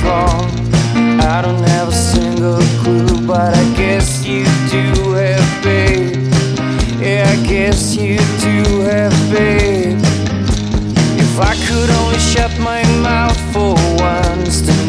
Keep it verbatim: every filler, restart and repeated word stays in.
wrong. I don't have a single clue, but I guess you do have, babe. Yeah, I guess you do have, babe. If I could only shut my mouth for once to